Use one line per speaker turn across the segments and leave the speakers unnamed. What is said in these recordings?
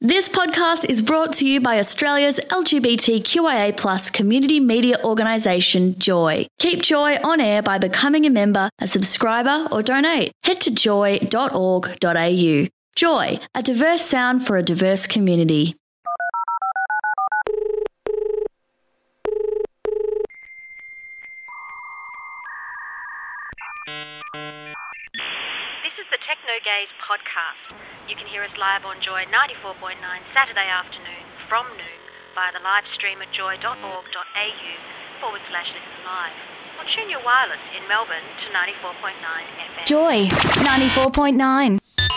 This podcast is brought to you by Australia's LGBTQIA+ community media organisation, Joy. Keep Joy on air by becoming a member, a subscriber or donate. Head to joy.org.au. Joy, a diverse sound for a diverse community.
This is the Techno Gaze podcast. You can hear us live on Joy 94.9 Saturday afternoon from noon via the live stream at joy.org.au/listen live. Or tune your wireless in Melbourne to 94.9 FM.
Joy 94.9.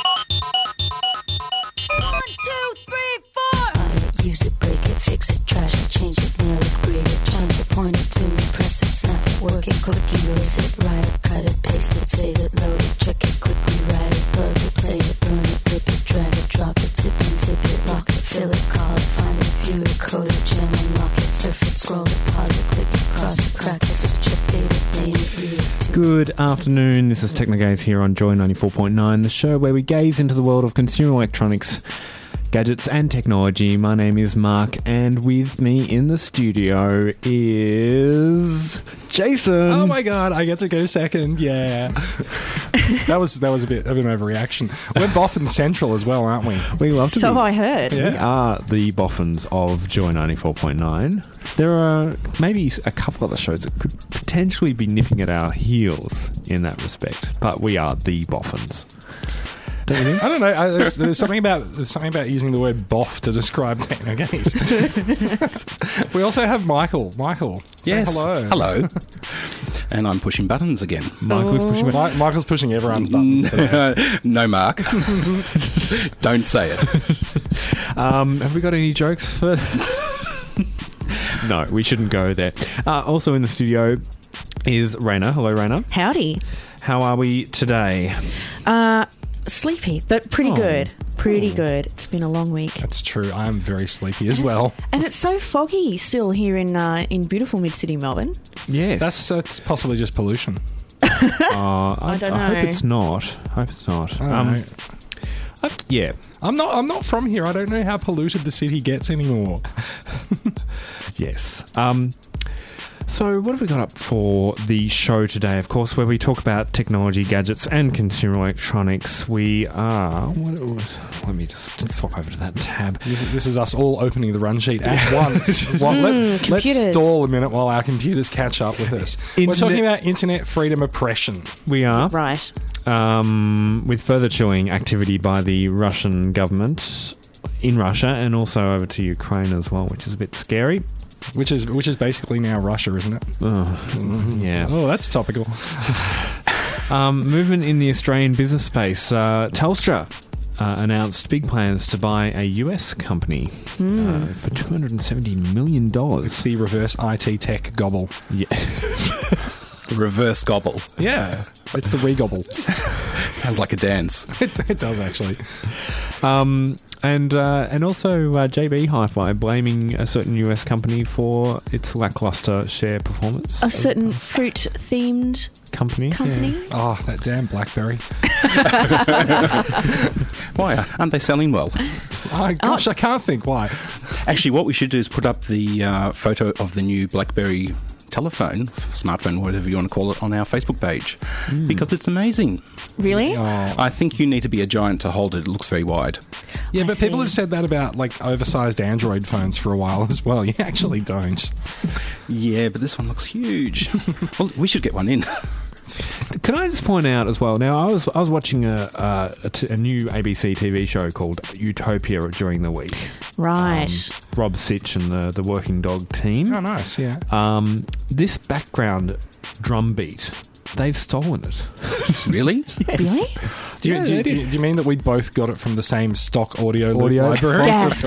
1, 2, 3, 4. Use it, break it, fix it, trash it, change it, nail it, grade it, change it, point it to me, press it, snap it, work it, quick erase it, write it, cut it, paste it, save it, load it, check it, quickly write it, plug it, play it, burn it, rip it, drag it, drop it, zip and zip it, lock it, fill it, call it, find it, view it, code it, jam and lock it, surf it, scroll it, pause it, click it, cross it, crack it, switch it, date it, name it, read it.
Good afternoon, this is Technogaze here on Joy 94.9, the show where we gaze into the world of consumer electronics, gadgets and technology. My name is Mark, and with me in the studio is Jason.
Oh my god, I get to go second. Yeah. that was a bit of an overreaction. We're Boffin Central as well, aren't we?
We love to
So
be.
I heard.
Yeah.
We are the Boffins of Joy 94.9. There are maybe a couple other shows that could potentially be nipping at our heels in that respect, but we are the Boffins. Don't you think?
I don't know. There's something about using the word "boff" to describe Technogaze. We also have Michael. Michael, say
Yes.
hello.
Hello. And I'm pushing buttons again.
Michael's pushing back.
Michael's pushing everyone's buttons today.
No, Mark. Don't say it.
Have we got any jokes for... No, we shouldn't go there. Also in the studio is Raina. Hello, Raina.
Howdy.
How are we today?
Sleepy, but pretty good. Pretty good. It's been a long week.
That's true. I am very sleepy as well.
And it's so foggy still here in beautiful mid-city Melbourne.
Yes.
That's possibly just pollution.
I
don't
I hope
know.
it's not. I hope it's not.
I don't know.
Yeah.
I'm not from here. I don't know how polluted the city gets anymore.
Yes. So what have we got up for the show today? Of course, where we talk about technology, gadgets, and consumer electronics. We are... let me just swap over to that tab.
This is us all opening the run sheet at once. Let's
computers.
stall a minute while our computers catch up with us. We're talking about internet freedom oppression.
We are.
Right.
With further chilling activity by the Russian government in Russia and also over to Ukraine as well, which is a bit scary.
Which is basically now Russia, isn't it?
Yeah.
Oh, that's topical.
Movement in the Australian business space. Telstra announced big plans to buy a US company for $270 million.
It's the reverse IT tech gobble.
Yeah.
Reverse gobble.
Yeah, it's the re-gobble.
Sounds like a dance.
It does, actually.
And also JB Hi-Fi blaming a certain US company for its lackluster share performance.
A certain fruit-themed
company.
company.
Yeah.
Oh, that damn BlackBerry.
Why? Aren't they selling well?
Oh, gosh, I can't think why.
Actually, what we should do is put up the photo of the new BlackBerry telephone, smartphone, whatever you want to call it, on our Facebook page. Because it's amazing.
Really?
I think you need to be a giant to hold it. It looks very wide.
Yeah,
I
but people
see.
have said that about like oversized Android phones for a while as well. You actually don't.
Yeah, but this one looks huge. Well, we should get one in.
Can I just point out as well? Now, I was watching a new ABC TV show called Utopia during the week.
Right.
Rob Sitch and the Working Dog team.
Oh, nice, yeah.
This background drum beat, they've stolen it.
Really?
Really?
Do you mean that we both got it from the same stock audio library?
Yes.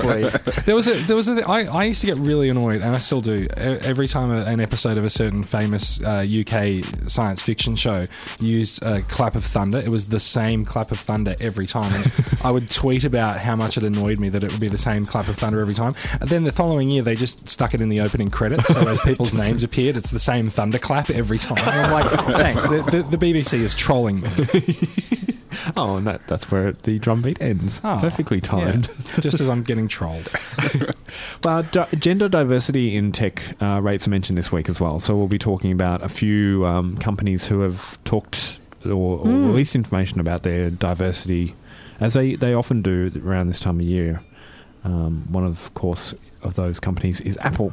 I used to get really annoyed, and I still do, every time an episode of a certain famous UK science fiction show used a clap of thunder. It was the same clap of thunder every time, and I would tweet about how much it annoyed me that it would be the same clap of thunder every time. And then the following year, they just stuck it in the opening credits, so as people's names appeared, it's the same thunderclap every time. And I'm like, thanks, the BBC is trolling me.
Oh, and that's where the drum beat ends.
Oh,
Perfectly timed.
yeah. Just as I'm getting trolled.
Well, gender diversity in tech rates are mentioned this week as well. So we'll be talking about a few companies who have talked or released information about their diversity, as they often do around this time of year. One of course of those companies is Apple,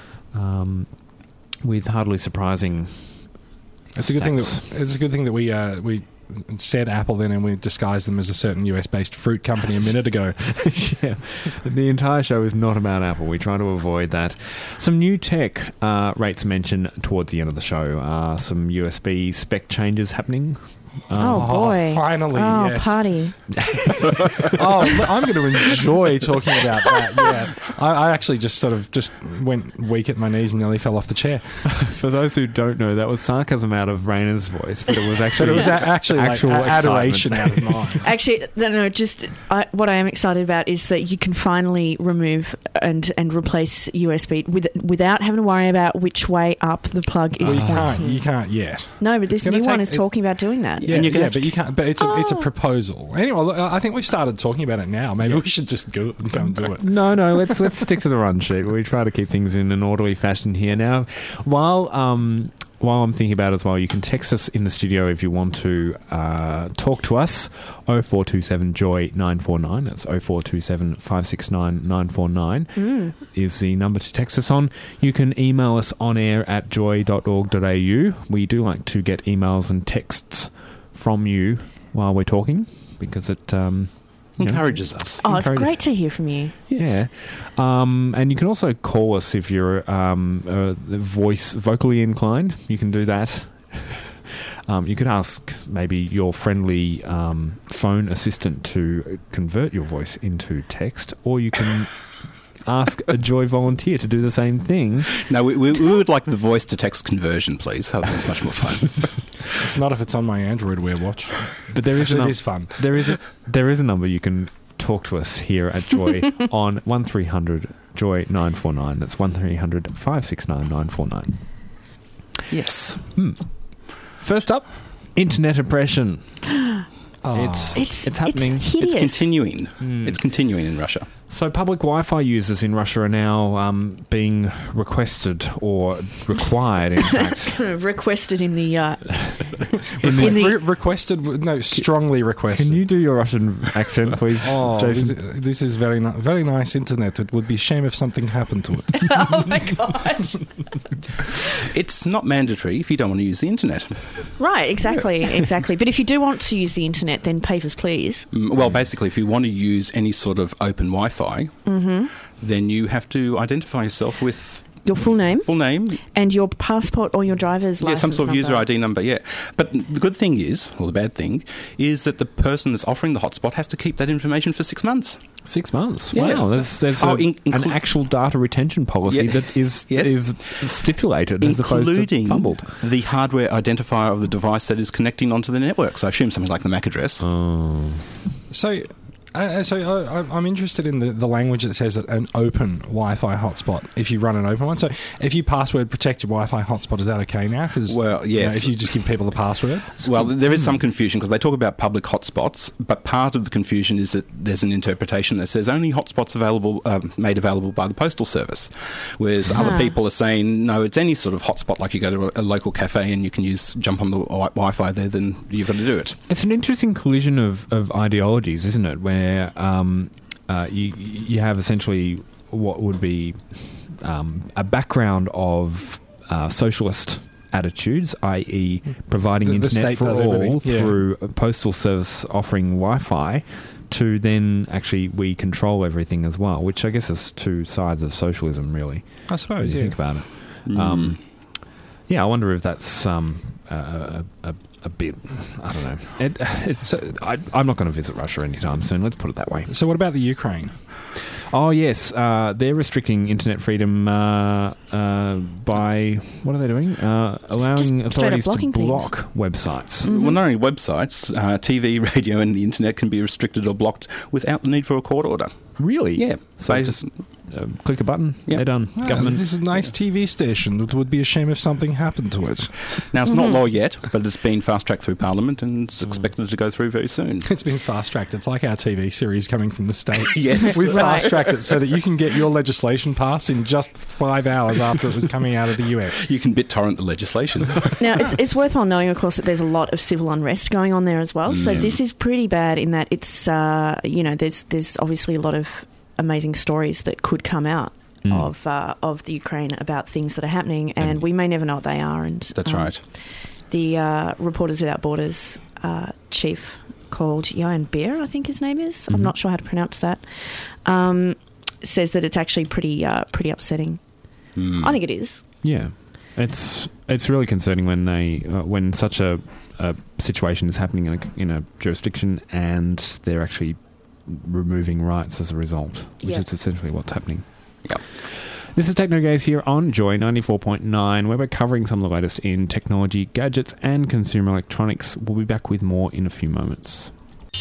with hardly surprising.
It's a good thing that we said Apple then, and we disguised them as a certain US-based fruit company a minute ago.
Yeah, the entire show is not about Apple. We try to avoid that. Some new tech rates mentioned towards the end of the show. Some USB spec changes happening.
Oh boy!
Finally,
oh,
yes.
Party.
I'm going to enjoy talking about that. Yeah, I actually just went weak at my knees and nearly fell off the chair.
For those who don't know, that was sarcasm out of Raina's voice, but it was actually
actual adoration out of mine.
Actually, no. What I am excited about is that you can finally remove and replace USB without having to worry about which way up the plug is pointing.
You can't yet.
No, but this new one is talking about doing that.
Yeah, but you can't. But it's a proposal. Anyway, look, I think we've started talking about it now. Maybe we should just go and do it.
No. Let's stick to the run sheet. We try to keep things in an orderly fashion here. Now, while I'm thinking about it as well, you can text us in the studio if you want to talk to us. 0427 Joy 949. That's 0427 569 949 is the number to text us on. You can email us on air at joy.org.au. We do like to get emails and texts from you while we're talking, because it
encourages us.
Oh, it's great to hear from you.
Yeah. And you can also call us if you're vocally inclined. You can do that. You could ask maybe your friendly phone assistant to convert your voice into text, or you can ask a Joy volunteer to do the same thing.
No, we would like the voice to text conversion, please. That's much more fun.
It's not if it's on my Android Wear watch.
But there is
it is fun.
There is a number you can talk to us here at Joy on 1300 Joy 949. That's 1300 569 949.
Yes.
First up, internet oppression. It's happening.
It's
continuing. It's continuing in Russia.
So public Wi-Fi users in Russia are now being requested or required, in fact.
Requested in the...
requested? No, strongly requested.
Can you do your Russian accent, please, Jason?
This is very nice internet. It would be shame if something happened to it.
Oh, my God.
It's not mandatory if you don't want to use the internet.
Right, exactly. But if you do want to use the internet, then papers, please.
Well, basically, if you want to use any sort of open Wi-Fi, then you have to identify yourself with
your full name, and your passport or your driver's license.
Yeah, some sort of
number.
user ID number. Yeah, but the good thing is, or the bad thing, is that the person that's offering the hotspot has to keep that information for 6 months.
6 months.
Yeah.
Wow, there's an actual data retention policy that is stipulated, as opposed to fumbled.
The hardware identifier of the device that is connecting onto the network. So I assume something like the MAC address.
Oh.
So I'm interested in the language that says an open Wi-Fi hotspot. If you run an open one, so if you password protect your Wi-Fi hotspot, is that okay now?
Well, yes.
If you just give people the password.
Well, there is some confusion because they talk about public hotspots, but part of the confusion is that there's an interpretation that says only hotspots available made available by the postal service, whereas other people are saying no, it's any sort of hotspot. Like you go to a local cafe and you can jump on the Wi-Fi there, then you've got to do it.
It's an interesting collision of ideologies, isn't it? Where you have essentially what would be a background of socialist attitudes, i.e. providing internet for all through a postal service offering Wi-Fi, to then actually we control everything as well, which I guess is two sides of socialism, really.
I suppose,
when you think about it. I wonder if that's a bit, I don't know. I'm not going to visit Russia anytime soon, let's put it that way.
So what about the Ukraine?
Oh, yes. They're restricting internet freedom by, what are they doing? Allowing authorities to block websites.
Well, not only websites, TV, radio and the internet can be restricted or blocked without the need for a court order.
Really?
Yeah.
So just click a button, they're done.
Wow,
Government.
This is a nice TV station. It would be a shame if something happened to it.
Now, it's not law yet, but it's been fast-tracked through Parliament and it's expected to go through very soon.
It's been fast-tracked. It's like our TV series coming from the States.
Yes.
We've fast-tracked it so that you can get your legislation passed in just 5 hours after it was coming out of the US.
You can BitTorrent the legislation.
Now, it's worthwhile knowing, of course, that there's a lot of civil unrest going on there as well. So this is pretty bad in that it's, there's obviously a lot of amazing stories that could come out of the Ukraine about things that are happening, and we may never know what they are. And
That's right.
The Reporters Without Borders chief called Johan Beer, I think his name is. I'm not sure how to pronounce that. Says that it's actually pretty upsetting. I think it is.
Yeah, it's really concerning when when such a situation is happening in a jurisdiction and they're actually removing rights as a result, which is essentially what's happening.
Yep.
This is TechnoGaze here on Joy 94.9, where we're covering some of the latest in technology, gadgets, and consumer electronics. We'll be back with more in a few moments.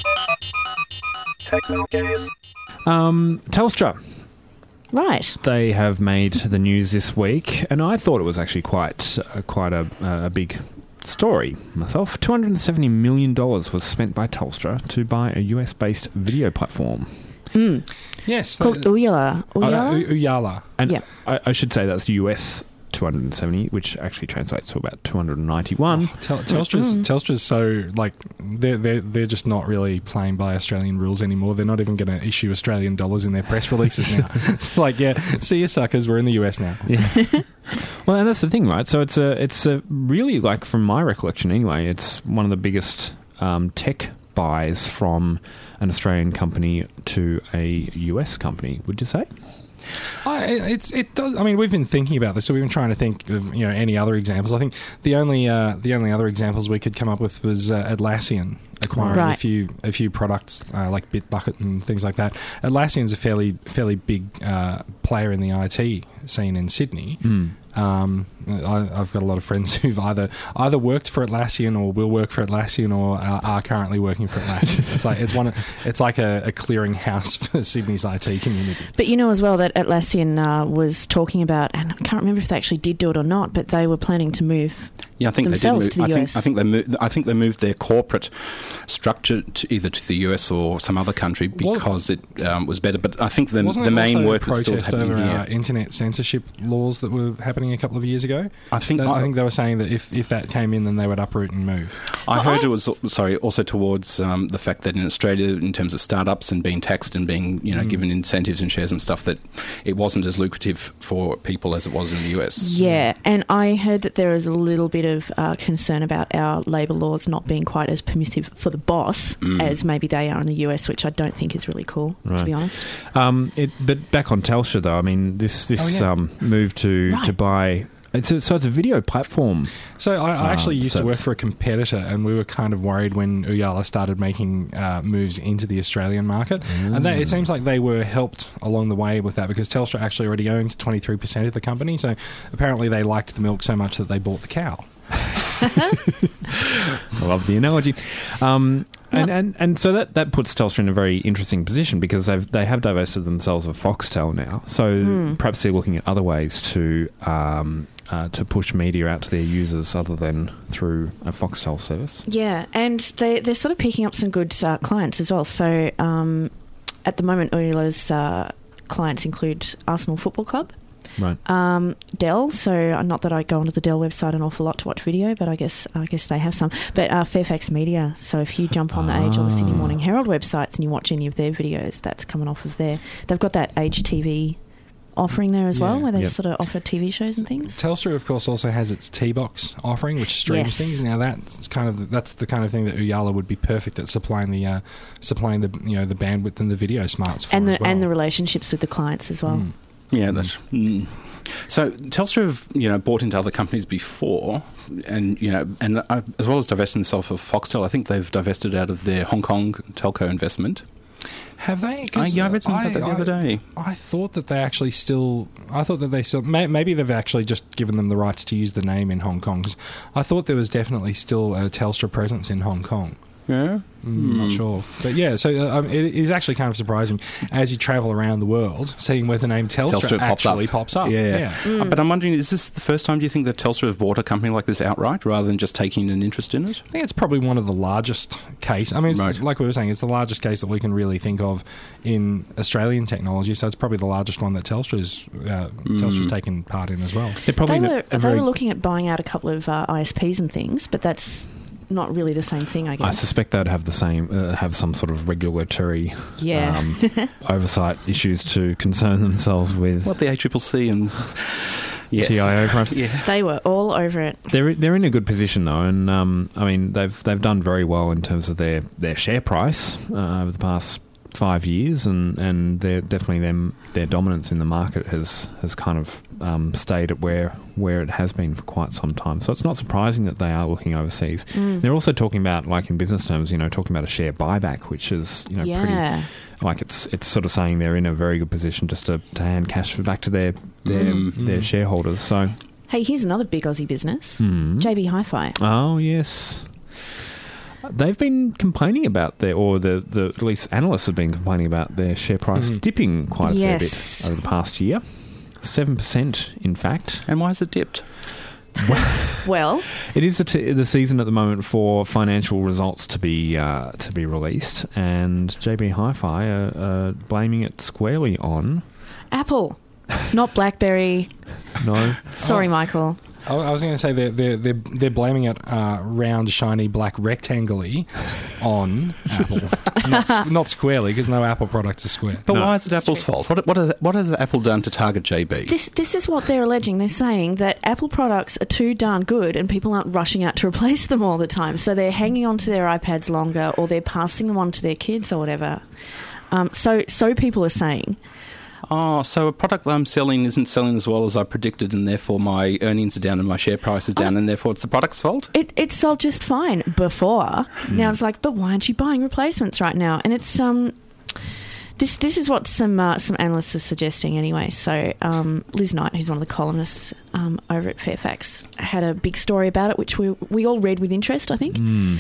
Telstra.
Right.
They have made the news this week, and I thought it was actually quite a big story myself. $270 million was spent by Telstra to buy a US-based video platform.
Yes.
Called Ooyala.
Ooyala.
And I should say that's US 270, which actually translates to about 291.
Telstra's so, like, they're just not really playing by Australian rules anymore. They're not even going to issue Australian dollars in their press releases now. It's like, see you suckers, we're in the US now.
Yeah. Well, and that's the thing, right? So it's a really, like, from my recollection anyway, it's one of the biggest tech buys from an Australian company to a US company, would you say?
It does. I mean, we've been thinking about this, so we've been trying to think of any other examples. I think the only other examples we could come up with was Atlassian acquiring a few products like Bitbucket and things like that. Atlassian's a fairly big player in the IT scene in Sydney. I've got a lot of friends who've either worked for Atlassian or will work for Atlassian or are currently working for Atlassian. It's like a clearinghouse for Sydney's IT community.
But you know as well that Atlassian was talking about, and I can't remember if they actually did do it or not, but they were planning to move.
Yeah, I think
themselves
they did move.
To the US.
I think they moved their corporate structure to either to the US or some other country because it was better. But I think the main work was still happening
over
here.
Internet censorship laws that were happening a couple of years ago.
I think
they were saying that if that came in, then they would uproot and move.
I heard it was also towards the fact that in Australia, in terms of startups and being taxed and being given incentives and shares and stuff, that it wasn't as lucrative for people as it was in the US.
Yeah, and I heard that there is a little bit of concern about our labour laws not being quite as permissive for the boss as maybe they are in the US, which I don't think is really cool, to be honest.
But back on Telstra, though, I mean, this move to buy. So it's a video platform.
So I actually used to work for a competitor, and we were kind of worried when Ooyala started making moves into the Australian market. And it seems like they were helped along the way with that because Telstra actually already owns 23% of the company. So apparently they liked the milk so much that they bought the cow.
I love the analogy. And so that puts Telstra in a very interesting position because they have divested themselves of Foxtel now. So perhaps they're looking at other ways to push media out to their users other than through a Foxtel service.
Yeah, and they're sort of picking up some good clients as well. So at the moment, Ooyala's clients include Arsenal Football Club.
Right.
Dell, so not that I go onto the Dell website an awful lot to watch video, but I guess they have some. But Fairfax Media, so if you jump on the Age or the Sydney Morning Herald websites and you watch any of their videos, that's coming off of there. They've got that Age TV offering there as well, where they sort of offer TV shows and things.
Telstra, of course, also has its T-Box offering, which streams things. Now that's the kind of thing that Ooyala would be perfect at supplying the bandwidth and the video smarts for
and the relationships with the clients as well.
Yeah, that's. So Telstra have bought into other companies before, and as well as divesting themselves of Foxtel, I think they've divested out of their Hong Kong telco investment.
Have they?
I read something about that the other day.
I thought that they still. Maybe they've actually just given them the rights to use the name in Hong Kong. 'Cause I thought there was definitely still a Telstra presence in Hong Kong.
Yeah.
Not sure. But yeah, so it is actually kind of surprising as you travel around the world, seeing where the name Telstra actually pops up.
Yeah. But I'm wondering, is this the first time, do you think, that Telstra have bought a company like this outright rather than just taking an interest in it?
I think it's probably one of the largest case. I mean, it's, like we were saying, it's the largest case that we can really think of in Australian technology, so it's probably the largest one that Telstra's taken part in as well.
They were looking at buying out a couple of ISPs and things, but that's not really the same thing, I guess.
I suspect they'd have the same, have some sort of regulatory oversight issues to concern themselves with.
What, the ACCC and
TIO front?
Yeah.
They were all over it.
They're in a good position though, and I mean they've done very well in terms of their share price over the past 5 years, and they're definitely their dominance in the market has kind of stayed at where it has been for quite some time. So it's not surprising that they are looking overseas. They're also talking about, like in business terms, talking about a share buyback, which is pretty, like it's sort of saying they're in a very good position just to hand cash back to their shareholders. So
hey, here's another big Aussie business, JB Hi-Fi.
Oh yes. They've been complaining about the at least analysts have been complaining about their share price dipping quite a fair bit over the past year. 7%, in fact.
And why has it dipped?
Well,
it is the season at the moment for financial results to be released, and JB Hi-Fi are blaming it squarely on
Apple, not BlackBerry.
No,
sorry, Michael.
I was going to say they're blaming it round, shiny, black, rectangle-y on Apple, not squarely, because no Apple products are square.
But why is it Apple's fault? What has Apple done to target JB?
This is what they're alleging. They're saying that Apple products are too darn good, and people aren't rushing out to replace them all the time. So they're hanging on to their iPads longer, or they're passing them on to their kids or whatever. So people are saying.
Oh, so a product that I'm selling isn't selling as well as I predicted, and therefore my earnings are down and my share price is down, and therefore it's the product's fault?
It sold just fine before. Now it's like, but why aren't you buying replacements right now? And it's this is what some analysts are suggesting anyway. So Liz Knight, who's one of the columnists over at Fairfax, had a big story about it, which we all read with interest, I think.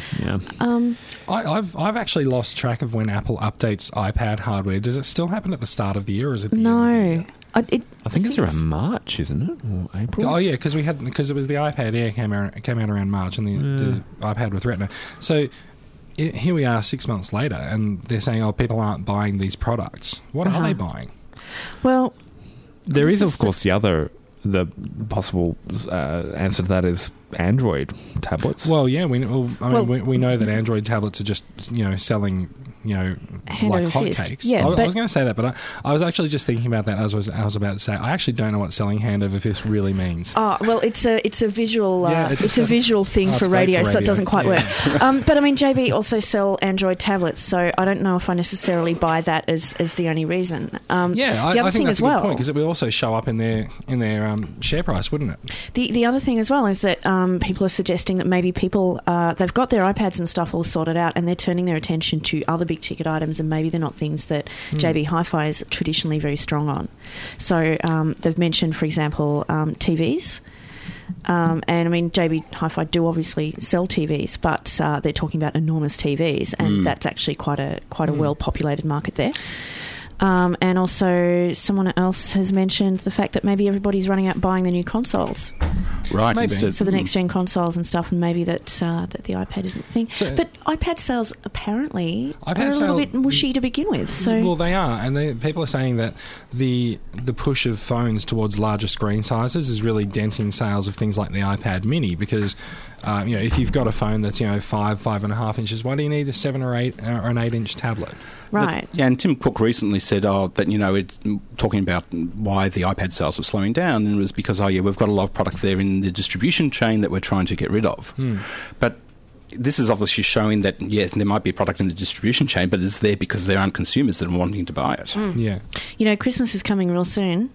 I've actually lost track of when Apple updates iPad hardware. Does it still happen at the start of the year, or is it the end of the year?
I think it's around March, isn't it, or April?
Oh yeah, because it was the iPad Air came out around March, and the iPad with Retina. So here we are 6 months later, and they're saying, "Oh, people aren't buying these products." What are they buying?
Well,
there is, of course, the possible answer to that is Android tablets.
Well, yeah, we know that Android tablets are just selling like hotcakes.
Yeah,
I was going to say that, but I was actually just thinking about that as I was about to say. I actually don't know what selling hand over fist really means.
Oh, well, it's a visual it's a visual thing for radio, so it doesn't quite work. But I mean, JB also sell Android tablets, so I don't know if I necessarily buy that as the only reason.
I think that's a good point, because it would also show up in their share price, wouldn't it?
The other thing as well is that people are suggesting that maybe people they've got their iPads and stuff all sorted out, and they're turning their attention to other big ticket items, and maybe they're not things that JB Hi-Fi is traditionally very strong on. So they've mentioned, for example, TVs. And I mean, JB Hi-Fi do obviously sell TVs, but they're talking about enormous TVs, and that's actually quite a well-populated market there. And also, someone else has mentioned the fact that maybe everybody's running out buying the new consoles.
Right.
Maybe.
So the next-gen consoles and stuff, and maybe that the iPad isn't the thing. But iPad sales apparently are a little bit mushy to begin with. So.
Well, they are, and people are saying that the push of phones towards larger screen sizes is really denting sales of things like the iPad Mini, because if you've got a phone that's 5.5 inches, why do you need a 7 or 8 or an 8-inch tablet?
Right.
And Tim Cook recently said that it's talking about why the iPad sales were slowing down, and it was because we've got a lot of product there in the distribution chain that we're trying to get rid of. But this is obviously showing that, yes, there might be a product in the distribution chain, but it's there because there aren't consumers that are wanting to buy it.
Yeah.
Christmas is coming real soon.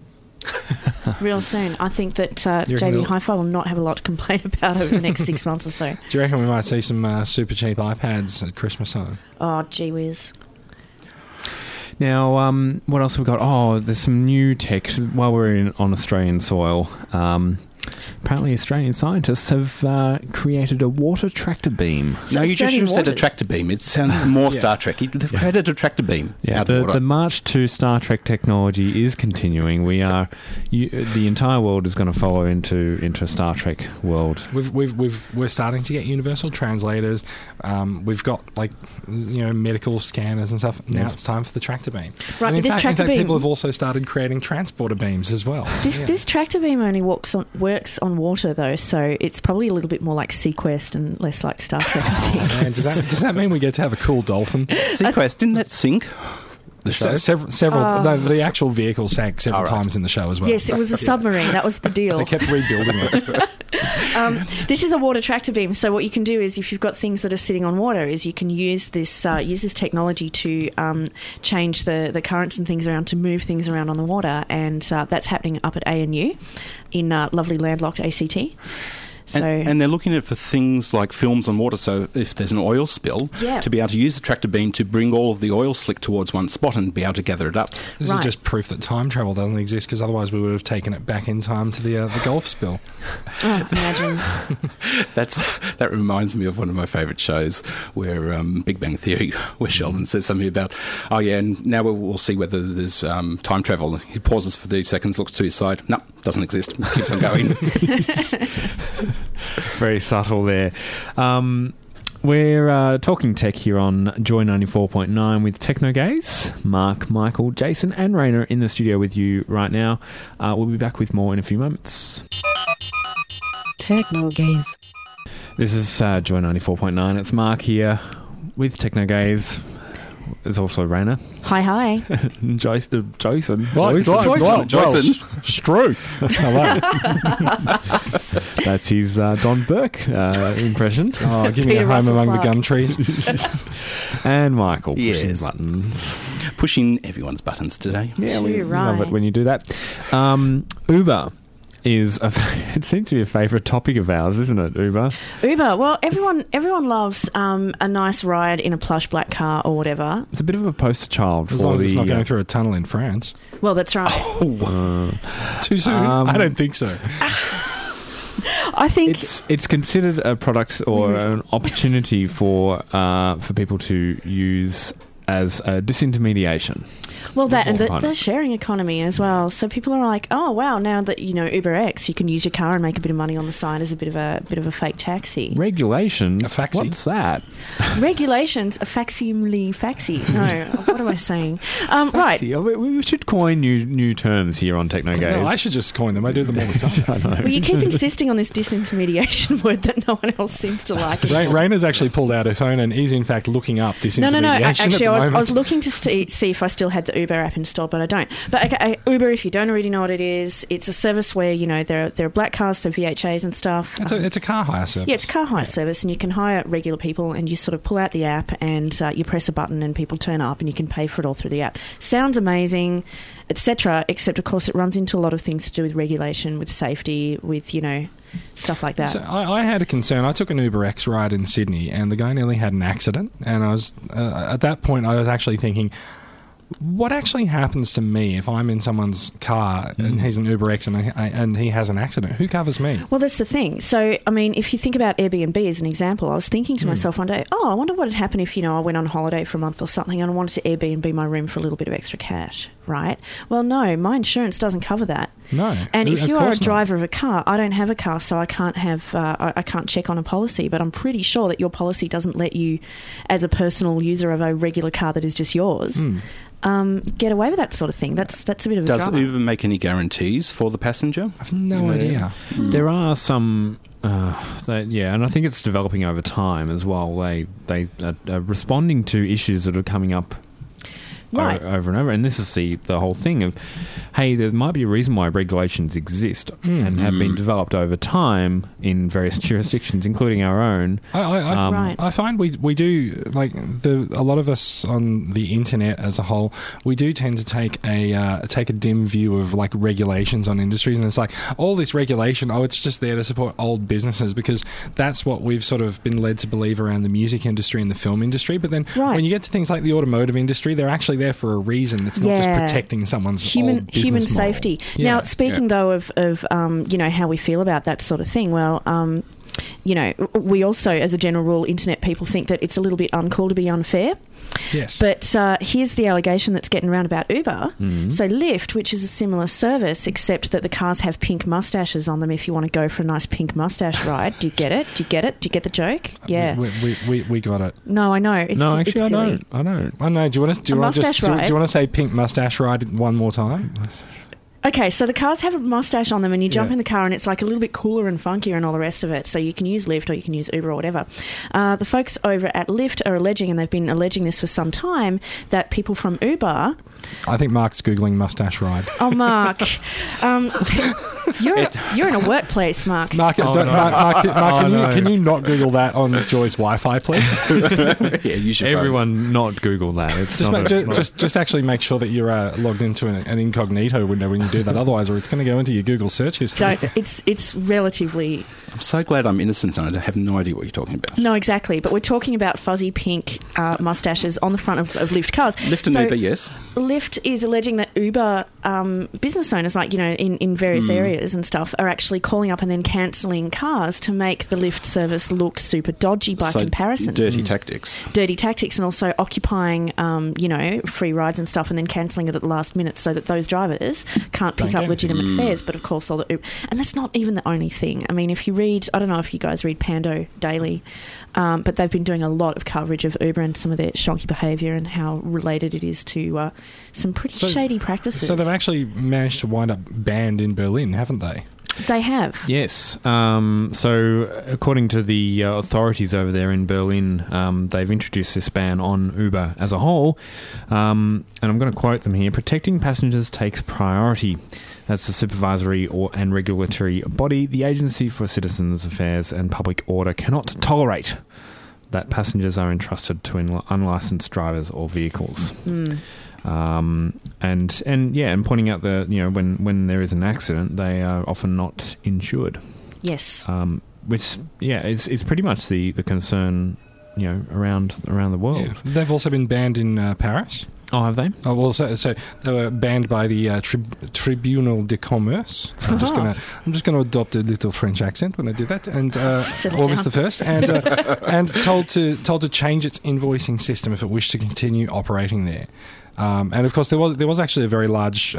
Real soon. I think that JB Hi-Fi will not have a lot to complain about over the next 6 months or so.
Do you reckon we might see some super cheap iPads at Christmas time?
Oh, gee whiz.
Now, what else have we got? Oh, there's some new tech while we're on Australian soil. Apparently, Australian scientists have created a water tractor beam.
No, you just should have said a
Waters.
tractor beam. It sounds more Star Trek. They've created a tractor beam out of water.
The march to Star Trek technology is continuing. The entire world is going to follow into a Star Trek world.
We're starting to get universal translators. We've got medical scanners and stuff. Now it's time for the tractor beam.
Right,
And
but this
in
tractor
fact,
beam-
people have also started creating transporter beams as well.
This tractor beam only works on water, though, so it's probably a little bit more like Sequest and less like Star Trek, I think.
Man, does that mean we get to have a cool dolphin?
Sequest, didn't that sink? The show?
Several. The actual vehicle sank several times in the show as well.
Yes, it was a submarine. That was the deal.
They kept rebuilding it.
This is a water tractor beam. So what you can do is, if you've got things that are sitting on water, is you can use this technology to change the currents and things around, to move things around on the water, and that's happening up at ANU in lovely landlocked ACT. So
And they're looking at it for things like films on water, so if there's an oil spill, to be able to use the tractor beam to bring all of the oil slick towards one spot and be able to gather it up.
This is just proof that time travel doesn't exist, because otherwise we would have taken it back in time to the Gulf spill.
imagine.
That reminds me of one of my favourite shows, where Big Bang Theory, where Sheldon says something about, and now we'll see whether there's time travel. He pauses for 30 seconds, looks to his side. No, doesn't exist. Keeps on going.
Very subtle there. We're talking tech here on Joy 94.9 with Technogaze. Mark, Michael, Jason and Rainer in the studio with you right now. We'll be back with more in a few moments.
Technogaze.
This is Joy 94.9. It's Mark here with Technogaze. There's also Rainer.
Hi.
Jason.
Joyson.
Struth. Hello.
That's his Don Burke impression.
Oh, give me
Peter
a home
Russell
among
Clark.
the gum trees.
And Michael pushing
Yes.
buttons.
Pushing everyone's buttons today.
Yeah, we
Too
love
right.
it when you do that. Uber is it seems to be a favourite topic of ours, isn't it? Uber.
Well, everyone loves a nice ride in a plush black car or whatever.
It's a bit of a poster child
As
for
long as
the.
it's not going through a tunnel in France.
Well, that's right.
Too soon? I don't think so.
I think
It's considered a product or an opportunity for people to use as a disintermediation.
Well, that and
Right.
the sharing economy as well. So people are like, oh wow, now that UberX, you can use your car and make a bit of money on the side as a bit of a fake taxi.
Regulations.
A faxi.
What's that?
Regulations, a facsimile faxi. No, what am I saying? Right.
Faxi. Oh, we should coin new terms here on Technogaze.
No, I should just coin them. I do them all the time.
I know.
Well, you keep insisting on this disintermediation word that no one else seems to like.
Rainer's actually pulled out her phone and is in fact looking up disintermediation.
No. Actually,
at the
I was
moment.
looking to see if I still had the Uber app installed, but I don't. But okay, Uber, if you don't already know what it is, it's a service where there are black cars, so VHAs and stuff.
It's a car hire service.
Yeah, it's a car hire service, and you can hire regular people, and you sort of pull out the app, and you press a button, and people turn up, and you can pay for it all through the app. Sounds amazing, etc. Except, of course, it runs into a lot of things to do with regulation, with safety, with stuff like that.
So I had a concern. I took an UberX ride in Sydney, and the guy nearly had an accident. And I was at that point, I was actually thinking, what actually happens to me if I'm in someone's car and he's an UberX and he has an accident? Who covers me?
Well, that's the thing. So, I mean, if you think about Airbnb as an example, I was thinking to myself one day, I wonder what would happen if, I went on holiday for a month or something and I wanted to Airbnb my room for a little bit of extra cash, right? Well, no, my insurance doesn't cover that.
No.
And if
of
you are a
course not.
driver of a car, I don't have a car, so I can't have, I can't check on a policy, but I'm pretty sure that your policy doesn't let you, as a personal user of a regular car that is just yours, get away with that sort of thing. That's a bit of a
Does
drama.
Uber make any guarantees for the passenger?
I've no idea.
There are some, and I think it's developing over time as well. They are responding to issues that are coming up
Right.
over and over. And this is the whole thing of, hey, there might be a reason why regulations exist and have been developed over time in various jurisdictions, including our own.
Right.
I find we do, like, a lot of us on the internet as a whole, we do tend to take a dim view of, like, regulations on industries, and it's like, all this regulation, it's just there to support old businesses, because that's what we've sort of been led to believe around the music industry and the film industry. But then
Right.
when you get to things like the automotive industry, they're actually there there for a reason. It's not just protecting someone's
human
business model.
safety.
Yeah.
Now, speaking though of how we feel about that sort of thing, well, we also, as a general rule, internet people think that it's a little bit uncool to be unfair.
Yes.
But here's the allegation that's getting around about Uber. So Lyft, which is a similar service, except that the cars have pink mustaches on them if you want to go for a nice pink mustache ride. Do you get it? Do you get it? Do you get the joke? Yeah.
We got it.
No, I know. It's
No,
just,
actually,
it's silly.
I don't.
I know. Do you want
ride?
to say pink mustache ride one more time?
Okay, so the cars have a mustache on them and you jump in the car and it's like a little bit cooler and funkier and all the rest of it. So you can use Lyft or you can use Uber or whatever. The folks over at Lyft are alleging, and they've been alleging this for some time, that people from Uber...
I think Mark's Googling mustache ride.
Oh, Mark. You're in a workplace, Mark.
Mark, can you not Google that on Joy's Wi-Fi, please?
Yeah, you should.
Everyone not Google that. It's
just actually make sure that you're logged into an incognito window when you do that. Otherwise, or it's going to go into your Google search history.
It's relatively...
I'm so glad I'm innocent and I have no idea what you're talking about.
No, exactly. But we're talking about fuzzy pink mustaches on the front of Lyft cars.
Lyft and Uber, yes.
Lyft is alleging that Uber business owners, like, in various areas and stuff, are actually calling up and then cancelling cars to make the Lyft service look super dodgy by comparison.
Dirty tactics.
Dirty tactics, and also occupying, free rides and stuff and then cancelling it at the last minute so that those drivers can't pick up legitimate fares. But, of course, all the Uber... And that's not even the only thing. I mean, if you read... I don't know if you guys read Pando Daily, but they've been doing a lot of coverage of Uber and some of their shonky behaviour and how related it is to some pretty shady practices.
So they've actually managed to wind up banned in Berlin, haven't they?
They have.
Yes. So, according to the authorities over there in Berlin, they've introduced this ban on Uber as a whole. And I'm going to quote them here. "Protecting passengers takes priority. As the supervisory and regulatory body, the Agency for Citizens Affairs and Public Order cannot tolerate that passengers are entrusted to unlicensed drivers or vehicles." And pointing out that when there is an accident, they are often not insured.
Yes.
Which is pretty much the concern around the world.
Yeah. They've also been banned in Paris.
Oh, have they?
Oh, well, so they were banned by the Tribunal de Commerce. I'm just going to adopt a little French accent when I do that. And August the 1st, and told to change its invoicing system if it wished to continue operating there. And of course, there was actually a very large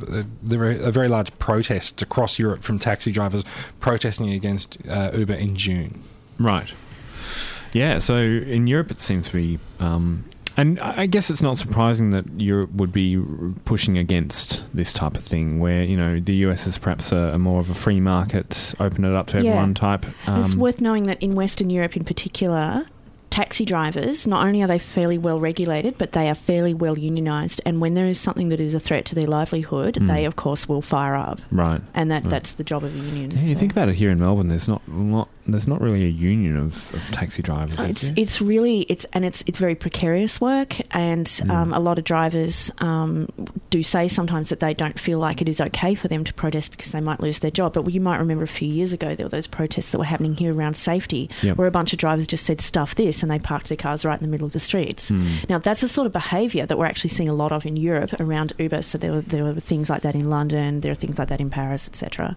protest across Europe from taxi drivers protesting against Uber in June.
Right. Yeah. So in Europe, it seems to be. And I guess it's not surprising that Europe would be pushing against this type of thing, where the US is perhaps a more of a free market, open it up to everyone type.
It's worth knowing that in Western Europe, in particular, taxi drivers, not only are they fairly well regulated, but they are fairly well unionised. And when there is something that is a threat to their livelihood, they of course will fire up.
Right.
And that's the job of a union.
Yeah, you think about it here in Melbourne, there's not really a union of taxi drivers.
It's very precarious work, and a lot of drivers do say sometimes that they don't feel like it is okay for them to protest because they might lose their job. But you might remember a few years ago there were those protests that were happening here around safety, where a bunch of drivers just said stuff this, and they parked their cars right in the middle of the streets. Now that's the sort of behaviour that we're actually seeing a lot of in Europe around Uber. So there were things like that in London, there are things like that in Paris, etc.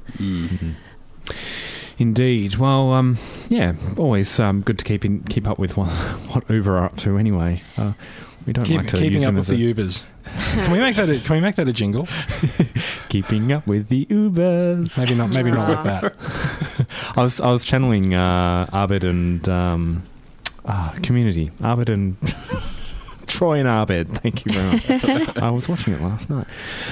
Indeed. Well, always good to keep up with what Uber are up to. Anyway, we don't like to
keeping
use
up
them
with the Ubers. Can we make that a jingle?
Keeping up with the Ubers.
Maybe not like that.
I was channeling Abed and Community. Abed and Troy and Abed. Thank you very much. I was watching it last night.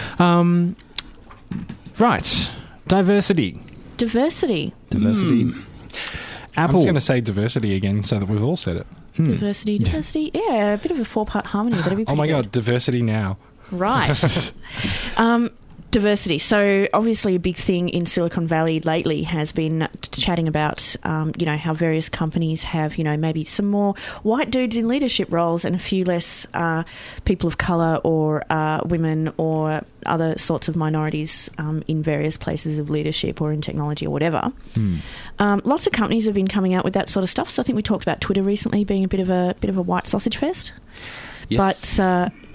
Right. Diversity.
Diversity.
Apple.
I'm just going to say diversity again so that we've all said it.
Diversity. Yeah, a bit of a 4-part harmony. That'd be pretty good.
God, diversity now.
Right. Diversity. So obviously a big thing in Silicon Valley lately has been chatting about, how various companies have, maybe some more white dudes in leadership roles and a few less people of colour or women or other sorts of minorities in various places of leadership or in technology or whatever. Lots of companies have been coming out with that sort of stuff. So I think we talked about Twitter recently being a bit of a white sausage fest.
Yes.
But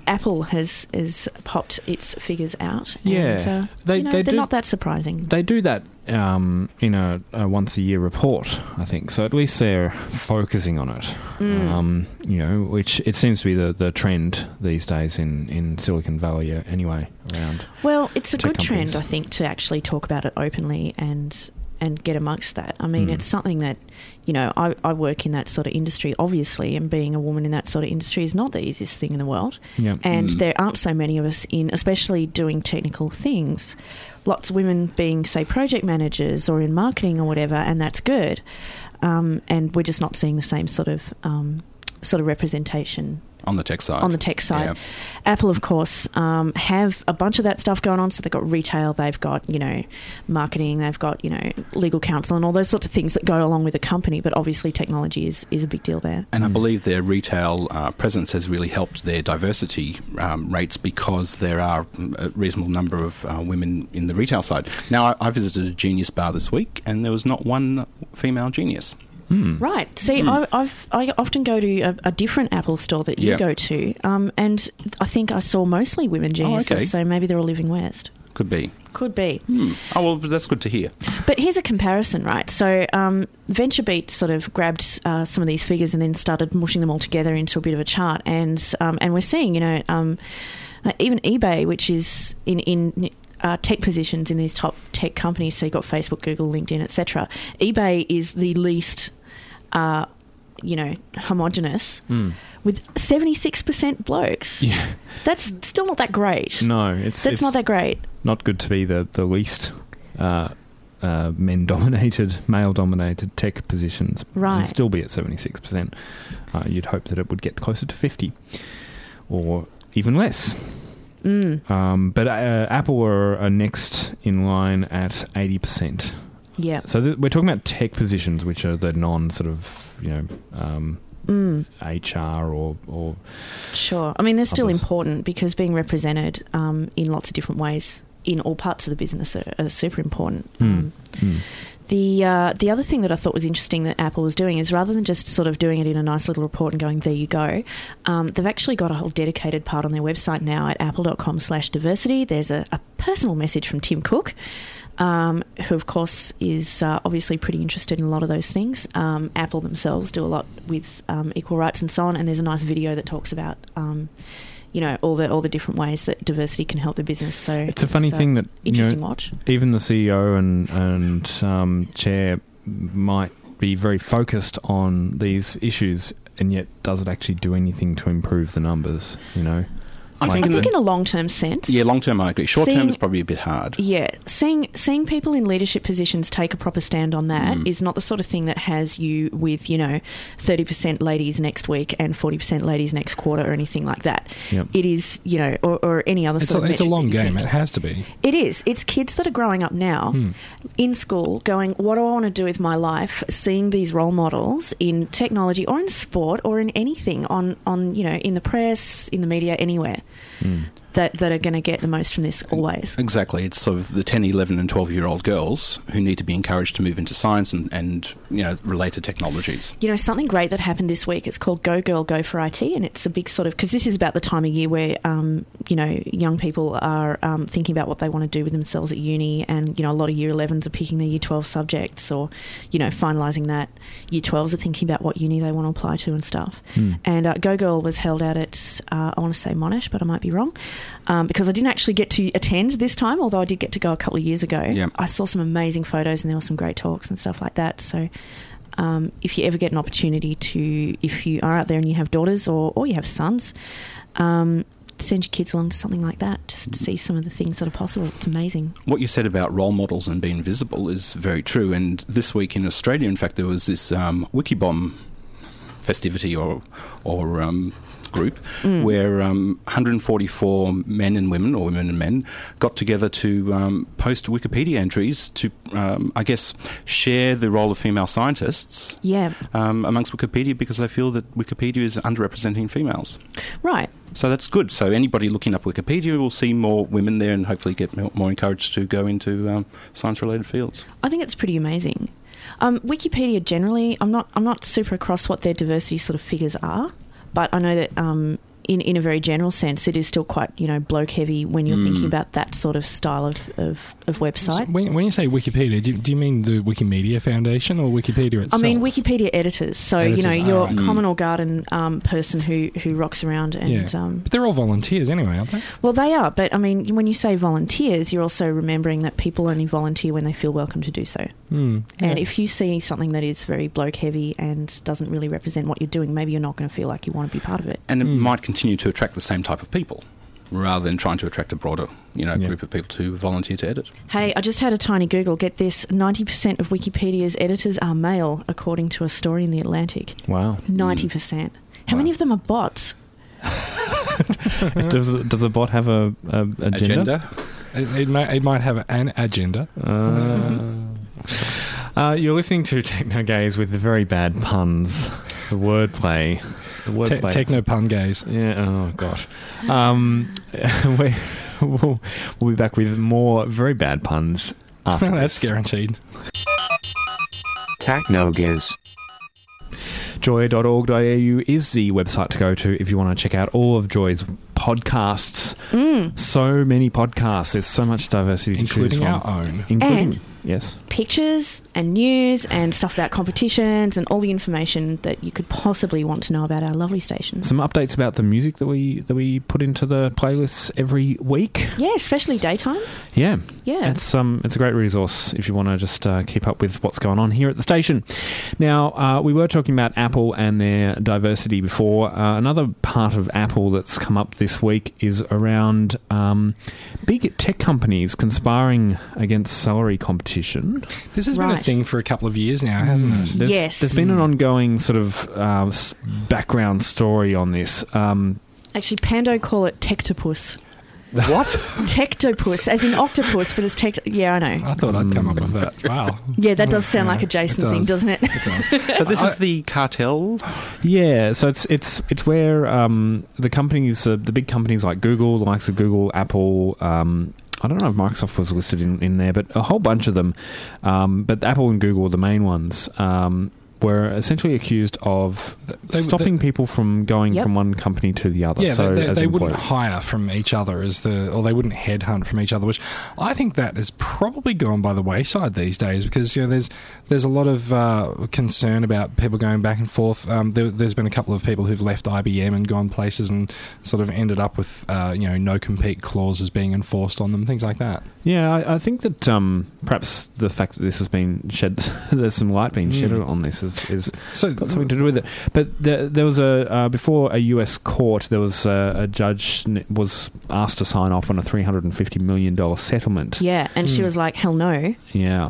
Apple has popped its figures out.
Yeah.
And, they're not that surprising.
They do that in a once-a-year report, I think. So at least they're focusing on it, which it seems to be the trend these days in Silicon Valley anyway, around.
Well, it's a good
companies.
trend, I think, to actually talk about it openly and get amongst that. I mean, it's something that, I work in that sort of industry, obviously, and being a woman in that sort of industry is not the easiest thing in the world.
Yeah.
And there aren't so many of us especially doing technical things. Lots of women being, say, project managers or in marketing or whatever, and that's good. And we're just not seeing the same sort of representation
on the tech side. Yeah.
Apple, of course, have a bunch of that stuff going on. So they've got retail, they've got, marketing, they've got, legal counsel and all those sorts of things that go along with a company. But obviously technology is a big deal there.
And I believe their retail presence has really helped their diversity rates because there are a reasonable number of women in the retail side. Now, I visited a Genius bar this week and there was not one female genius.
Right. See, I often go to a different Apple store that you go to, and I think I saw mostly women geniuses, so maybe they're all living west.
Could be.
Oh,
well, that's good to hear.
But here's a comparison, right? So VentureBeat sort of grabbed some of these figures and then started mushing them all together into a bit of a chart, and we're seeing, even eBay, which is in tech positions in these top tech companies, so you've got Facebook, Google, LinkedIn, etc. eBay is the least homogenous, with 76% blokes.
Yeah.
That's still not that great.
No, it's
not that great.
Not good to be the least male-dominated tech positions.
Right.
And still be at 76%. You'd hope that it would get closer to 50 or even less. But Apple are next in line at 80%.
Yeah.
So we're talking about tech positions, which are the non-sort of, HR or...
Sure. I mean, they're still
others.
important because being represented in lots of different ways in all parts of the business are super important. The other thing that I thought was interesting that Apple was doing is rather than just sort of doing it in a nice little report and going, there you go, they've actually got a whole dedicated part on their website now at apple.com/diversity. There's a personal message from Tim Cook, who, of course, is obviously pretty interested in a lot of those things. Apple themselves do a lot with equal rights and so on, and there's a nice video that talks about all the different ways that diversity can help the business. So
it's a funny thing that
interesting watch.
Even the CEO and chair might be very focused on these issues, and yet does it actually do anything to improve the numbers?
I think in a long-term sense.
Yeah, long-term I agree. Short-term is probably a bit hard.
Yeah. Seeing people in leadership positions take a proper stand on that is not the sort of thing that has you with, 30% ladies next week and 40% ladies next quarter or anything like that.
Yep.
It is, or any other sort of
It's a long
metric
game. It has to be.
It is. It's kids that are growing up now in school going, what do I want to do with my life? Seeing these role models in technology or in sport or in anything on in the press, in the media, anywhere. That are going to get the most from this always.
Exactly. It's sort of the 10, 11 and 12-year-old girls who need to be encouraged to move into science and related technologies.
Something great that happened this week, it's called Go Girl, Go for IT, and it's a big sort of, because this is about the time of year where, young people are thinking about what they want to do with themselves at uni, and, a lot of Year 11s are picking their Year 12 subjects or, finalising that. Year 12s are thinking about what uni they want to apply to and stuff. And Go Girl was held out at, I want to say Monash, but I might be wrong. Because I didn't actually get to attend this time, although I did get to go a couple of years ago.
Yeah.
I saw some amazing photos and there were some great talks and stuff like that. So if you ever get an opportunity to, if you are out there and you have daughters or you have sons, send your kids along to something like that just to see some of the things that are possible. It's amazing.
What you said about role models and being visible is very true. And this week in Australia, in fact, there was this Wikibomb festivity or group where 144 men and women, or women and men, got together to post Wikipedia entries to, share the role of female scientists amongst Wikipedia, because they feel that Wikipedia is underrepresenting females.
Right.
So that's good. So anybody looking up Wikipedia will see more women there and hopefully get more encouraged to go into science-related fields.
I think it's pretty amazing. Wikipedia generally, I'm not super across what their diversity sort of figures are, but I know that in a very general sense, it is still quite, bloke heavy when you're thinking about that sort of style of website.
So when you say Wikipedia, do you mean the Wikimedia Foundation or Wikipedia itself?
I mean Wikipedia editors. So,
Editors,
your
right.
common or garden person who rocks around and...
but they're all volunteers anyway, aren't they?
Well, they are, but I mean, when you say volunteers, you're also remembering that people only volunteer when they feel welcome to do so. And if you see something that is very bloke heavy and doesn't really represent what you're doing, maybe you're not going to feel like you want to be part of it.
And it might continue to attract the same type of people rather than trying to attract a broader group of people to volunteer to edit.
Hey, I just had a tiny Google. Get this, 90% of Wikipedia's editors are male, according to a story in The Atlantic.
Wow.
90%. How many of them are bots?
Does a bot have a agenda?
It might have an agenda.
You're listening to Techno Gaze with the very bad puns, the wordplay.
Techno pun gaze.
Yeah, oh, gosh. We'll be back with more very bad puns after
That's
this.
guaranteed.
Techno Gaze.
Joy.org.au is the website to go to if you want to check out all of Joy's podcasts. So many podcasts. There's so much diversity to choose
Including
from.
our own.
And
yes.
pictures and news and stuff about competitions and all the information that you could possibly want to know about our lovely station.
Some updates about the music that we put into the playlists every week.
Yeah, especially daytime.
Yeah.
Yeah.
It's a great resource if you want to just keep up with what's going on here at the station. Now, we were talking about Apple and their diversity before. Another part of Apple that's come up this week is around big tech companies conspiring against salary competition.
This has been a thing for a couple of years now, hasn't it?
There's been an ongoing sort of background story on this.
Actually, Pando call it Tectopus.
What?
Tectopus, as in octopus, but as Yeah, I know.
I thought I'd come up with that. Wow.
Yeah, that does sound like a Jason thing, doesn't it?
It does.
So this is the cartel?
Yeah, so it's where the companies, the big companies like Google, the likes of Google, Apple, I don't know if Microsoft was listed in there, but a whole bunch of them, but Apple and Google are the main ones, were essentially accused of stopping people from going from one company to the other.
Yeah,
so
they wouldn't hire from each other or they wouldn't headhunt from each other, which I think that has probably gone by the wayside these days because there's a lot of concern about people going back and forth. There's been a couple of people who've left IBM and gone places and sort of ended up with no compete clauses being enforced on them, things like that.
Yeah, I think that perhaps the fact that this has been shed, there's some light being shed on this is got something to do with it. But there was before a US court, there was a judge was asked to sign off on a $350 million settlement.
Yeah, and she was like, hell no.
Yeah.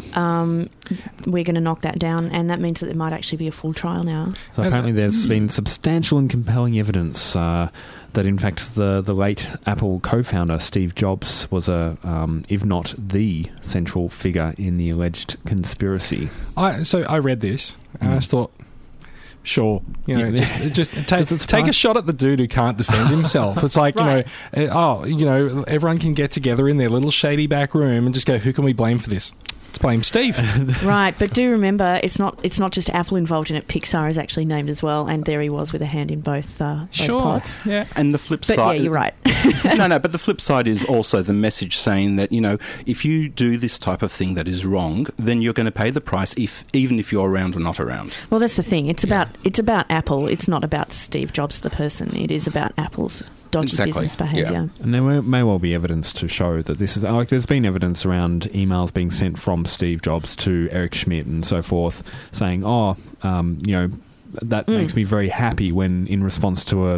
We're going to knock that down, and that means that there might actually be a full trial now.
So apparently there's been substantial and compelling evidence that in fact the late Apple co-founder Steve Jobs was if not the central figure in the alleged conspiracy.
So I read this and I just thought, sure, just take a shot at the dude who can't defend himself. It's like everyone can get together in their little shady back room and just go, who can we blame for this? Let's blame Steve.
Right, but do remember, it's not just Apple involved in it. Pixar is actually named as well, and there he was with a hand in both pots.
Yeah,
and the flip
but
side.
Yeah, you're right.
No, but the flip side is also the message saying that if you do this type of thing that is wrong, then you're going to pay the price, even if you're around or not around.
Well, that's the thing. It's about Apple. It's not about Steve Jobs, the person. It is about Apple's dodgy business behaviour.
Yeah.
And there may well be evidence to show that this is there's been evidence around emails being sent from Steve Jobs to Eric Schmidt and so forth saying, that makes me very happy, when in response to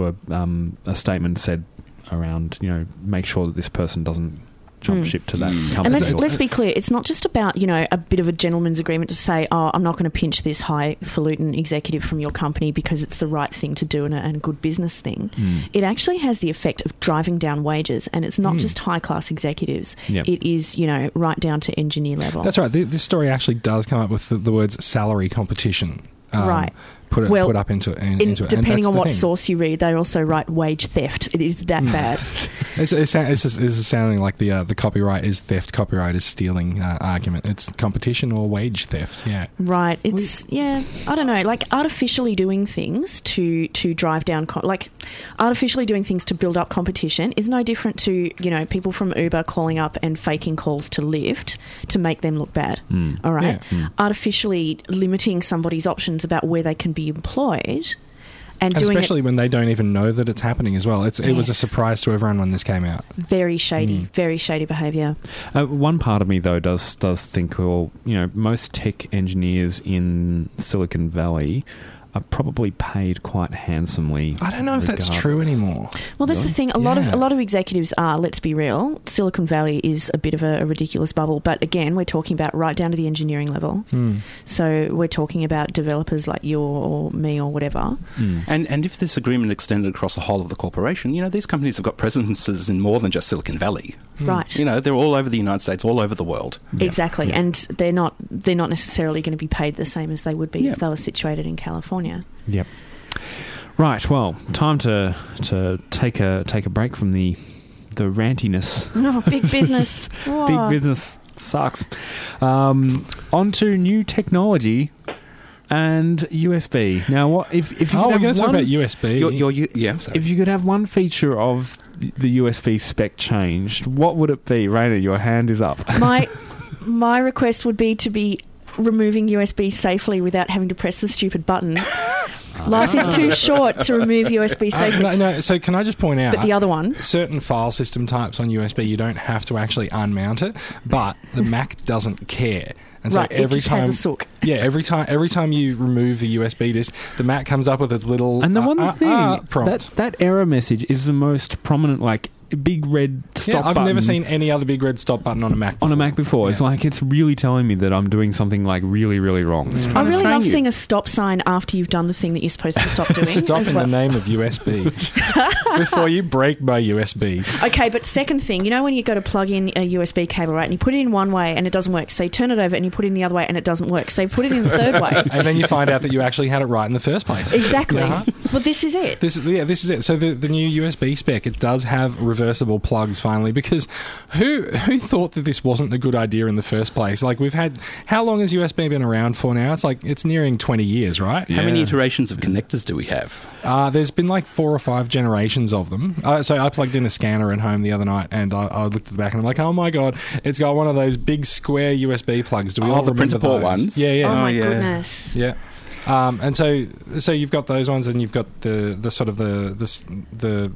a statement said around, make sure that this person doesn't jump ship to that company.
And let's be clear, it's not just about, a bit of a gentleman's agreement to say, I'm not going to pinch this highfalutin executive from your company because it's the right thing to do and a good business thing. It actually has the effect of driving down wages, and it's not just high-class executives.
Yep.
It is, right down to engineer level.
That's right. This story actually does come up with the words salary competition.
Right.
put up into it. And
depending
that's
on
the
what
thing.
source you read, they also write wage theft. It is that bad.
It's sounding like the copyright is theft, copyright is stealing argument. It's competition or wage theft. Yeah,
right. It's I don't know. Like artificially doing things to drive down, artificially doing things to build up competition is no different to people from Uber calling up and faking calls to Lyft to make them look bad. All right, artificially limiting somebody's options about where they can be employed. And doing
especially when they don't even know that it's happening as well. It was a surprise to everyone when this came out.
Very shady behaviour.
One part of me, though, does think, well, most tech engineers in Silicon Valley are probably paid quite handsomely.
I don't know if that's true anymore.
Well, that's the thing. A lot of executives are. Let's be real. Silicon Valley is a bit of a ridiculous bubble. But again, we're talking about right down to the engineering level. So we're talking about developers like you or me or whatever.
And if this agreement extended across the whole of the corporation, these companies have got presences in more than just Silicon Valley.
Right.
They're all over the United States, all over the world.
Exactly. And they're not necessarily going to be paid the same as they would be if they were situated in California.
Yep. Right. Well, time to take a break from the rantiness.
No, big business.
Big business sucks. On to new technology and USB. Now, what if you could
we're
have
going to talk
one,
about USB?
Sorry.
If you could have one feature of the USB spec changed, what would it be? Raina, your hand is up.
My request would be to be removing USB safely without having to press the stupid button. Life is too short to remove USB safely.
No, so can I just point out...
But the other one...
Certain file system types on USB, you don't have to actually unmount it, but the Mac doesn't care. And so every time,
has a sook.
Yeah, every time you remove the USB disk, the Mac comes up with its little
and the one thing
prompt.
That error message is the most prominent, big red stop button.
I've never seen any other big red stop button on a Mac before.
On a Mac before. Yeah. It's really telling me that I'm doing something really, really wrong.
I really love seeing a stop sign after you've done the thing that you're supposed to stop doing.
Stop in the name of USB. Before you break my USB.
Okay, but second thing, when you go to plug in a USB cable, right, and you put it in one way and it doesn't work, so you turn it over and you put it in the other way and it doesn't work, so you put it in the third way.
And then you find out that you actually had it right in the first place.
Exactly. Well, this is it.
This is it. So the new USB spec, it does have reversible plugs finally, because who thought that this wasn't a good idea in the first place? We've had, how long has USB been around for now? It's nearing 20 years, right?
How many iterations of connectors do we have?
There's been 4 or 5 generations of them. So I plugged in a scanner at home the other night and I looked at the back and I'm like, oh my god, it's got one of those big square USB plugs. Do we all
the
remember
printer port
those?
ones?
Yeah.
Oh my goodness.
Yeah. And so you've got those ones, and you've got the sort of the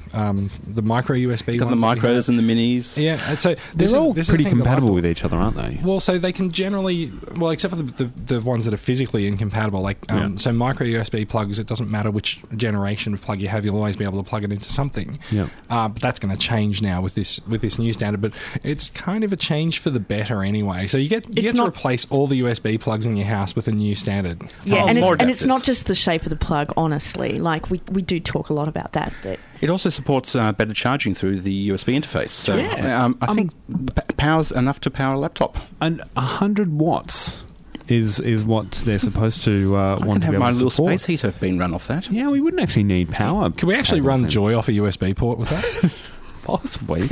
micro USB.
You've got the micros and the minis.
Yeah, and so
they're all pretty compatible with each other, aren't they?
Well, so they can generally, except for the ones that are physically incompatible. So micro USB plugs, it doesn't matter which generation of plug you have, you'll always be able to plug it into something.
Yeah.
But that's going to change now with this new standard. But it's kind of a change for the better anyway. So you get to replace all the USB plugs in your house with a new standard.
Yeah, and it's not just the shape of the plug, honestly. We do talk a lot about that. But
it also supports better charging through the USB interface. So I think power's enough to power a laptop.
And 100 watts is what they're supposed to want to be able to support. I can have my little
space heater being run off that.
Yeah, we wouldn't actually need power.
Can we actually run Joy off a USB port with that?
Possibly.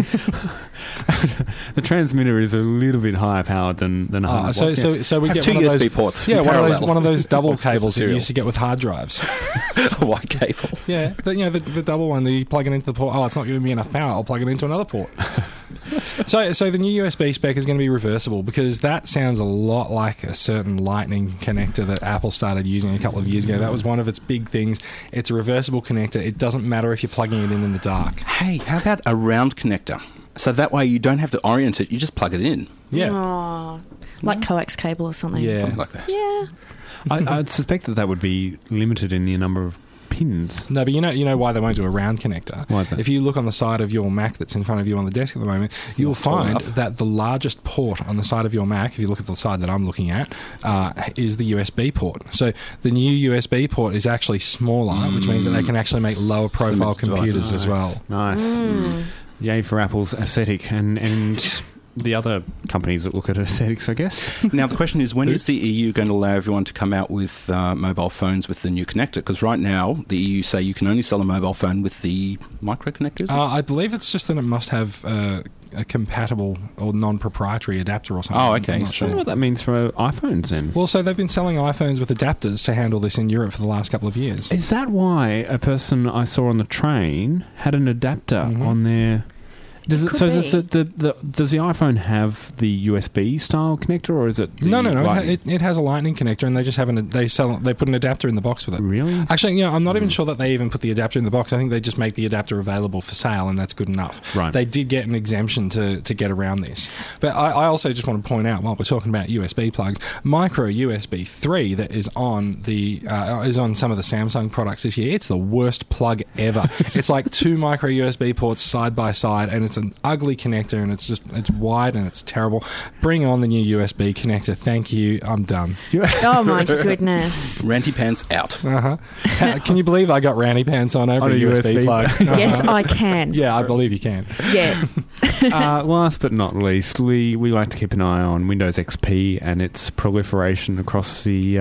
The transmitter is a little bit higher powered than 100 watts.
So we
have
get 2 USB ports.
Yeah, one of those double cables that you used to get with hard drives.
A white cable.
Yeah, the double one that you plug it into the port. Oh, it's not giving me enough power. I'll plug it into another port. So the new USB spec is going to be reversible, because that sounds a lot like a certain Lightning connector that Apple started using a couple of years ago. That was one of its big things. It's a reversible connector. It doesn't matter if you're plugging it in the dark.
Hey, how about a round connector? So that way you don't have to orient it, you just plug it in.
Yeah.
Like coax cable or something.
Yeah.
Something like that.
Yeah.
I'd suspect that would be limited in the number of pins.
No, but you know why they won't do a round connector?
Why is that?
If you look on the side of your Mac that's in front of you on the desk at the moment, you'll find that the largest port on the side of your Mac, if you look at the side that I'm looking at, is the USB port. So the new USB port is actually smaller, which means that they can actually make lower profile computers as well.
Nice. Yay for Apple's aesthetic and the other companies that look at aesthetics, I guess.
Now, the question is, when is the EU going to allow everyone to come out with mobile phones with the new connector? Because right now, the EU say you can only sell a mobile phone with the micro connector, is it?
I believe it's just that it must have a compatible or non-proprietary adapter or something.
Oh, okay.
I'm not
I
sure.
wonder what that means for iPhones then.
Well, so they've been selling iPhones with adapters to handle this in Europe for the last couple of years.
Is that why a person I saw on the train had an adapter on their... Does
It
it? So
could
does the iPhone have the USB style connector, or is it? The
No.
Lightning?
It has a Lightning connector, and they just have they put an adapter in the box with it.
Really?
Actually, I'm not even sure that they even put the adapter in the box. I think they just make the adapter available for sale, and that's good enough.
Right.
They did get an exemption to get around this. But I also just want to point out, while we're talking about USB plugs, micro USB 3 that is on some of the Samsung products this year. It's the worst plug ever. It's like 2 micro USB ports side by side, and it's an ugly connector, and it's wide and it's terrible. Bring on the new USB connector. Thank you. I'm done.
Oh my goodness.
Ranty pants out.
Can you believe I got ranty pants on over
On
a
a
USB
USB
plug?
Yes, I can.
Yeah, I believe you can.
Yeah.
Last but not least, we like to keep an eye on Windows XP and its proliferation across the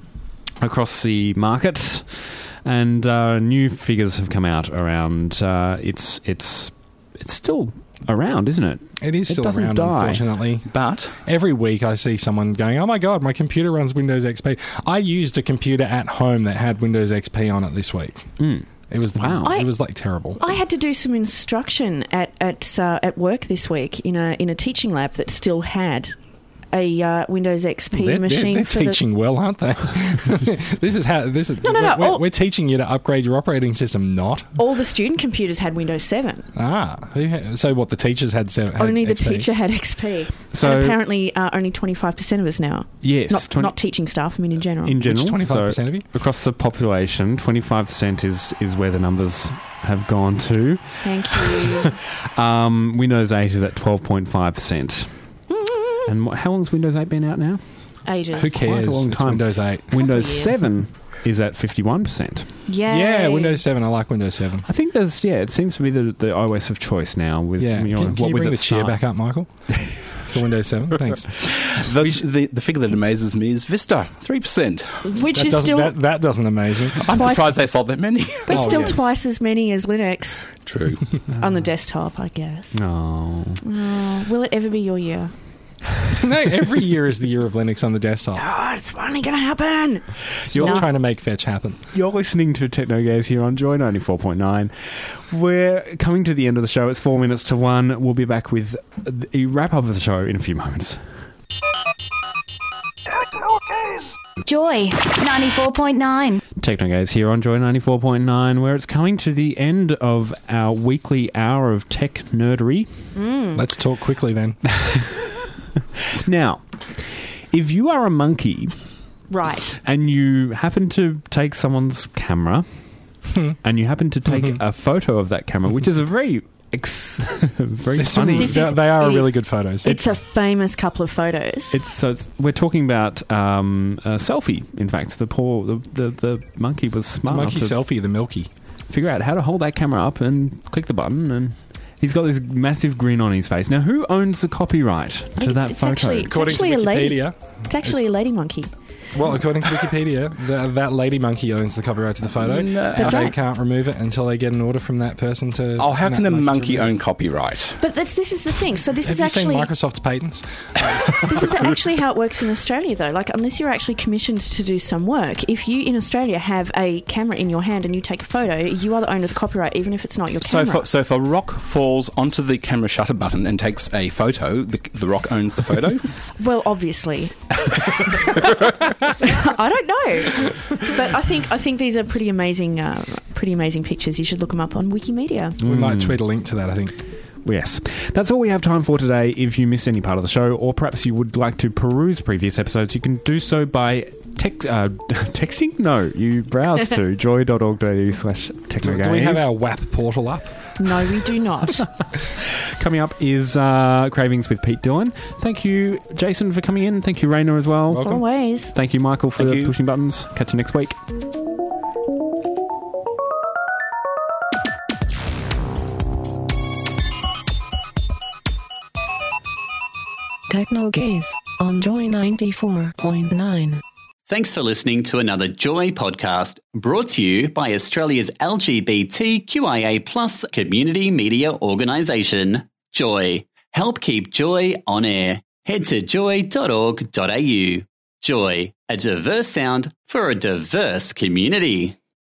market. And new figures have come out around. It's still around, isn't it?
It is
It
still
doesn't
around,
die.
unfortunately.
But
Every week I see someone going, oh my God, my computer runs Windows XP. I used a computer at home that had Windows XP on it this week. It was
Wow.
It was like terrible.
I had to do some instruction at work this week in a teaching lab that still had a Windows XP machine.
They're
for the-
teaching well, aren't they? This is how.
No.
We're teaching you to upgrade your operating system, not.
All the student computers had Windows 7.
So what? The teachers had 7.
Only the
XP?
teacher had XP.
So-
and apparently only 25% of us now.
Yes,
Not teaching staff, I mean in general.
in general.
25% of you?
Across the population, 25% is where the numbers have gone to.
Thank you.
Windows 8 is at 12.5%. And how long has Windows 8 been out now?
Ages.
Who cares?
Quite a long
It's
time.
Windows 8.
Windows
years.
7 is at 51%.
Yay.
Yeah, Windows 7. I like Windows 7.
I think it seems to be the iOS of choice now. With
Yeah.
you know,
Can you
with
bring the
its
chair
start.
back up, Michael? For Windows 7? Thanks.
the figure that amazes me is Vista, 3%.
Which is still
That doesn't amaze me.
I'm
Twice-
surprised they sold that many.
but
Oh,
still
yes.
twice as many as Linux
True.
on the desktop, I guess.
No.
Oh, will it ever be your year?
No, every year is the year of Linux on the desktop.
Oh, it's finally going to happen.
Stop
No.
trying to make fetch happen.
You're listening to Technogaze here on Joy 94.9. We're coming to the end of the show. It's 4 minutes to 1. We'll be back with a wrap-up of the show in a few moments.
Joy 94.9.
Technogaze here on Joy 94.9, where it's coming to the end of our weekly hour of tech nerdery.
Let's talk quickly then.
Now, if you are a monkey
Right.
and you happen to take someone's camera and you happen to take a photo of that camera, which is a very very funny.
This is-
They are
it
really
is-
good photos.
It's a famous couple of photos.
We're talking about a selfie. In fact, the monkey was
the
smart
monkey
enough to
selfie, the Milky.
figure out how to hold that camera up and click the button, and he's got this massive grin on his face. Now, who owns the copyright to that
it's
photo?
actually-
According to
actually a lady.
Wikipedia,
It's actually a lady monkey.
well, according to Wikipedia, that lady monkey owns the copyright to the photo. And
That's
they
right.
can't remove it until they get an order from that person to.
Oh, how can a
to
monkey
remove it.
own copyright?
But this is the thing. So this
Have
is
you
actually
seen Microsoft's patents?
this is actually how it works in Australia, though. Like, unless you're actually commissioned to do some work, if you in Australia have a camera in your hand and you take a photo, you are the owner of the copyright, even if it's not your camera.
So if a rock falls onto the camera shutter button and takes a photo, the rock owns the photo?
Well, obviously. I don't know, but I think these are pretty amazing pictures. You should look them up on Wikimedia.
We might tweet a link to that, I think.
Yes. That's all we have time for today. If you missed any part of the show, or perhaps you would like to peruse previous episodes, you can do so by texting? No, you browse to joy.org.au/technogaze.
Do we have our WAP portal up?
No, we do not.
Coming up is Cravings with Pete Dillon. Thank you, Jason, for coming in. Thank you, Raina, as well.
Welcome.
Always.
Thank you, Michael, for
Thank you.
pushing buttons. Catch you next week.
Techno Gaze on Joy 94.9.
Thanks for listening to another Joy podcast brought to you by Australia's LGBTQIA+ community media organisation, Joy. Help keep Joy on air. Head to joy.org.au. Joy, a diverse sound for a diverse community.